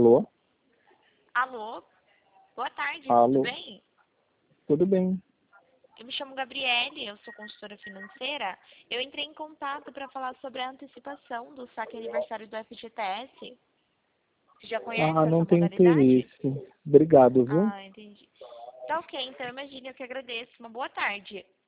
Alô? Alô? Boa tarde, tudo Alô? bem? Tudo bem? Eu me chamo Gabriele, eu sou consultora financeira. Eu entrei em contato para falar sobre a antecipação do saque aniversário do FGTS. Você já conhece Ah, essa não tenho modalidade? interesse. Obrigado, viu? Ah, entendi. Tá ok, então imagine, eu que agradeço. Uma boa tarde.